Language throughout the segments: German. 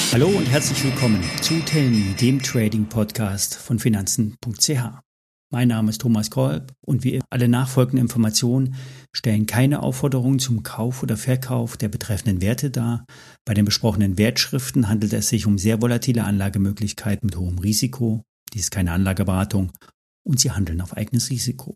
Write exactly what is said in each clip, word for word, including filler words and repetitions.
Hallo und herzlich willkommen zu Tell Me, dem Trading-Podcast von Finanzen punkt c h. Mein Name ist Thomas Kolb und wie alle nachfolgenden Informationen stellen keine Aufforderungen zum Kauf oder Verkauf der betreffenden Werte dar. Bei den besprochenen Wertschriften handelt es sich um sehr volatile Anlagemöglichkeiten mit hohem Risiko. Dies ist keine Anlageberatung und sie handeln auf eigenes Risiko.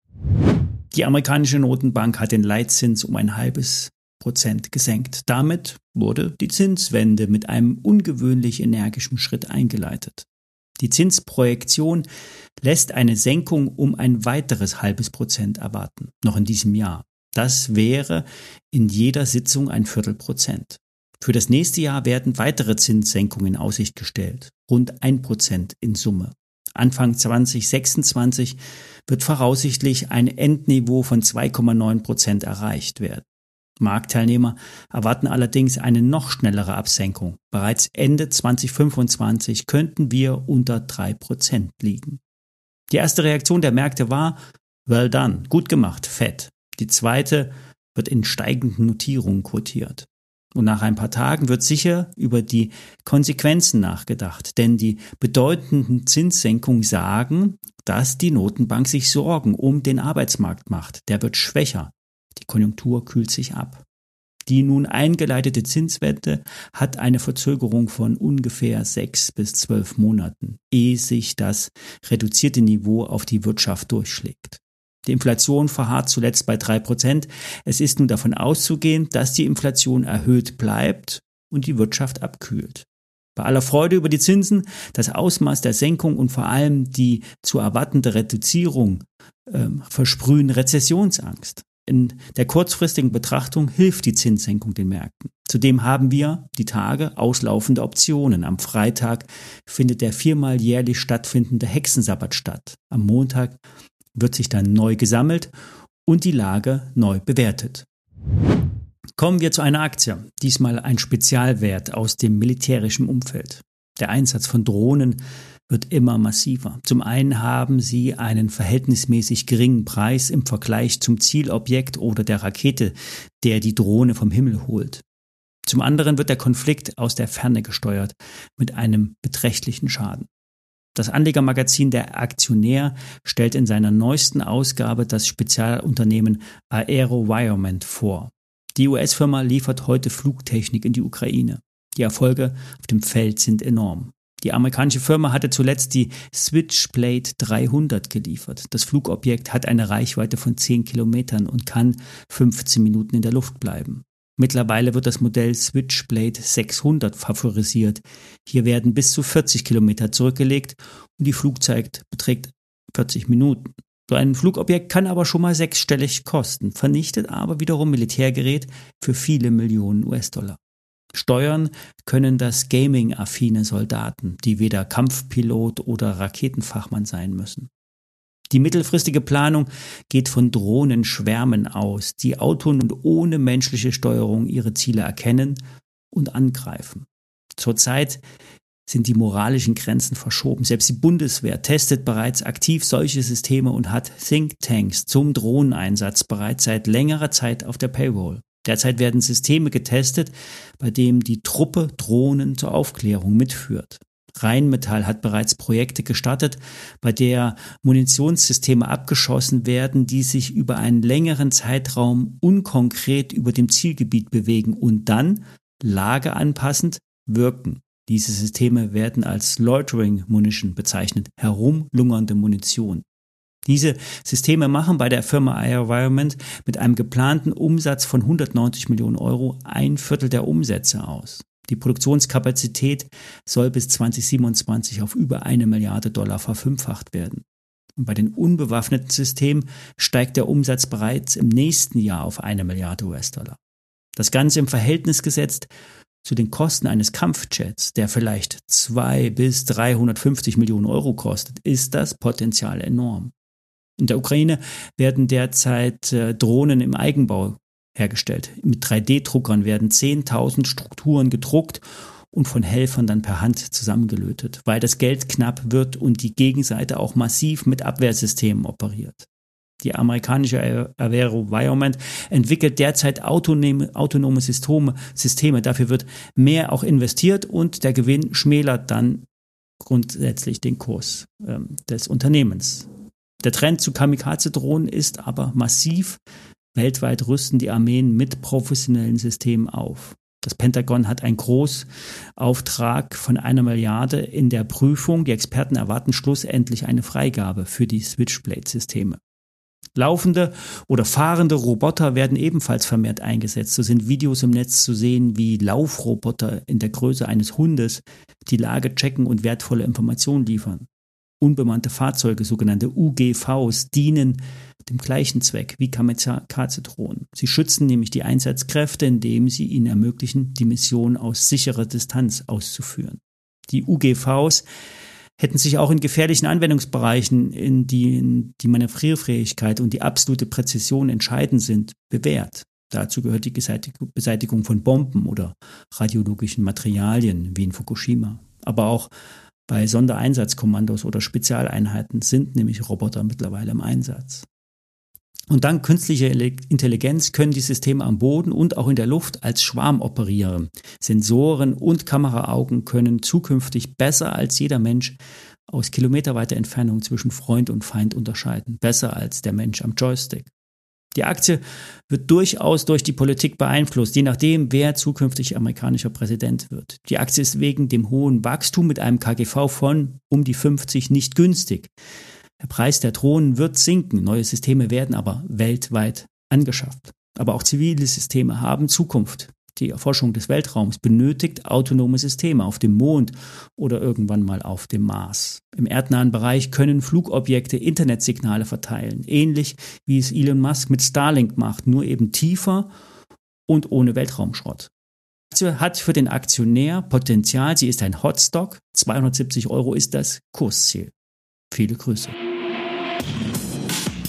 Die amerikanische Notenbank hat den Leitzins um ein halbes Prozent gesenkt. Damit wurde die Zinswende mit einem ungewöhnlich energischen Schritt eingeleitet. Die Zinsprojektion lässt eine Senkung um ein weiteres halbes Prozent erwarten, noch in diesem Jahr. Das wäre in jeder Sitzung ein Viertelprozent. Für das nächste Jahr werden weitere Zinssenkungen in Aussicht gestellt, rund ein Prozent in Summe. Anfang zwanzig sechsundzwanzig wird voraussichtlich ein Endniveau von zwei Komma neun Prozent erreicht werden. Marktteilnehmer erwarten allerdings eine noch schnellere Absenkung. Bereits Ende zwanzig fünfundzwanzig könnten wir unter drei Prozent liegen. Die erste Reaktion der Märkte war, well done, gut gemacht, Fed. Die zweite wird in steigenden Notierungen quotiert. Und nach ein paar Tagen wird sicher über die Konsequenzen nachgedacht, denn die bedeutenden Zinssenkungen sagen, dass die Notenbank sich Sorgen um den Arbeitsmarkt macht. Der wird schwächer. Die Konjunktur kühlt sich ab. Die nun eingeleitete Zinswende hat eine Verzögerung von ungefähr sechs bis zwölf Monaten, ehe sich das reduzierte Niveau auf die Wirtschaft durchschlägt. Die Inflation verharrt zuletzt bei drei Prozent. Es ist nun davon auszugehen, dass die Inflation erhöht bleibt und die Wirtschaft abkühlt. Bei aller Freude über die Zinsen, das Ausmaß der Senkung und vor allem die zu erwartende Reduzierung äh, versprühen Rezessionsangst. In der kurzfristigen Betrachtung hilft die Zinssenkung den Märkten. Zudem haben wir die Tage auslaufende Optionen. Am Freitag findet der viermal jährlich stattfindende Hexensabbat statt. Am Montag wird sich dann neu gesammelt und die Lage neu bewertet. Kommen wir zu einer Aktie, diesmal ein Spezialwert aus dem militärischen Umfeld. Der Einsatz von Drohnen wird immer massiver. Zum einen haben sie einen verhältnismäßig geringen Preis im Vergleich zum Zielobjekt oder der Rakete, der die Drohne vom Himmel holt. Zum anderen wird der Konflikt aus der Ferne gesteuert mit einem beträchtlichen Schaden. Das Anlegermagazin Der Aktionär stellt in seiner neuesten Ausgabe das Spezialunternehmen AeroVironment vor. Die U S-Firma liefert heute Flugtechnik in die Ukraine. Die Erfolge auf dem Feld sind enorm. Die amerikanische Firma hatte zuletzt die Switchblade dreihundert geliefert. Das Flugobjekt hat eine Reichweite von zehn Kilometern und kann fünfzehn Minuten in der Luft bleiben. Mittlerweile wird das Modell Switchblade sechshundert favorisiert. Hier werden bis zu vierzig Kilometer zurückgelegt und die Flugzeit beträgt vierzig Minuten. So ein Flugobjekt kann aber schon mal sechsstellig kosten, vernichtet aber wiederum Militärgerät für viele Millionen U S-Dollar. Steuern können das gaming-affine Soldaten, die weder Kampfpilot oder Raketenfachmann sein müssen. Die mittelfristige Planung geht von Drohnenschwärmen aus, die autonom und ohne menschliche Steuerung ihre Ziele erkennen und angreifen. Zurzeit sind die moralischen Grenzen verschoben. Selbst die Bundeswehr testet bereits aktiv solche Systeme und hat Thinktanks zum Drohneneinsatz bereits seit längerer Zeit auf der Payroll. Derzeit werden Systeme getestet, bei denen die Truppe Drohnen zur Aufklärung mitführt. Rheinmetall hat bereits Projekte gestartet, bei der Munitionssysteme abgeschossen werden, die sich über einen längeren Zeitraum unkonkret über dem Zielgebiet bewegen und dann, lageanpassend, wirken. Diese Systeme werden als Loitering Munition bezeichnet, herumlungernde Munition. Diese Systeme machen bei der Firma AeroVironment mit einem geplanten Umsatz von hundertneunzig Millionen Euro ein Viertel der Umsätze aus. Die Produktionskapazität soll bis zwanzig siebenundzwanzig auf über eine Milliarde Dollar verfünffacht werden. Und bei den unbewaffneten Systemen steigt der Umsatz bereits im nächsten Jahr auf eine Milliarde U S-Dollar. Das Ganze im Verhältnis gesetzt zu den Kosten eines Kampfjets, der vielleicht zwei bis dreihundertfünfzig Millionen Euro kostet, ist das Potenzial enorm. In der Ukraine werden derzeit äh, Drohnen im Eigenbau hergestellt. Mit drei D Druckern werden zehntausend Strukturen gedruckt und von Helfern dann per Hand zusammengelötet, weil das Geld knapp wird und die Gegenseite auch massiv mit Abwehrsystemen operiert. Die amerikanische AeroVironment entwickelt derzeit autonome, autonome Systeme, Systeme. Dafür wird mehr auch investiert und der Gewinn schmälert dann grundsätzlich den Kurs ähm, des Unternehmens. Der Trend zu Kamikaze-Drohnen ist aber massiv. Weltweit rüsten die Armeen mit professionellen Systemen auf. Das Pentagon hat einen Großauftrag von einer Milliarde in der Prüfung. Die Experten erwarten schlussendlich eine Freigabe für die Switchblade-Systeme. Laufende oder fahrende Roboter werden ebenfalls vermehrt eingesetzt. So sind Videos im Netz zu sehen, wie Laufroboter in der Größe eines Hundes die Lage checken und wertvolle Informationen liefern. Unbemannte Fahrzeuge, sogenannte U G Vs, dienen dem gleichen Zweck wie Kamikaze-Drohnen. Sie schützen nämlich die Einsatzkräfte, indem sie ihnen ermöglichen, die Mission aus sicherer Distanz auszuführen. Die U G Vs hätten sich auch in gefährlichen Anwendungsbereichen, in denen die Manövrierfähigkeit und die absolute Präzision entscheidend sind, bewährt. Dazu gehört die Beseitigung von Bomben oder radiologischen Materialien wie in Fukushima. Aber auch bei Sondereinsatzkommandos oder Spezialeinheiten sind nämlich Roboter mittlerweile im Einsatz. Und dank künstlicher Intelligenz können die Systeme am Boden und auch in der Luft als Schwarm operieren. Sensoren und Kameraaugen können zukünftig besser als jeder Mensch aus kilometerweiter Entfernung zwischen Freund und Feind unterscheiden. Besser als der Mensch am Joystick. Die Aktie wird durchaus durch die Politik beeinflusst, je nachdem, wer zukünftig amerikanischer Präsident wird. Die Aktie ist wegen dem hohen Wachstum mit einem K G V von um die fünfzig nicht günstig. Der Preis der Drohnen wird sinken, neue Systeme werden aber weltweit angeschafft. Aber auch zivile Systeme haben Zukunft. Die Erforschung des Weltraums benötigt autonome Systeme auf dem Mond oder irgendwann mal auf dem Mars. Im erdnahen Bereich können Flugobjekte Internetsignale verteilen, ähnlich wie es Elon Musk mit Starlink macht, nur eben tiefer und ohne Weltraumschrott. Die Aktie hat für den Aktionär Potenzial, sie ist ein Hotstock, zweihundertsiebzig Euro ist das Kursziel. Viele Grüße.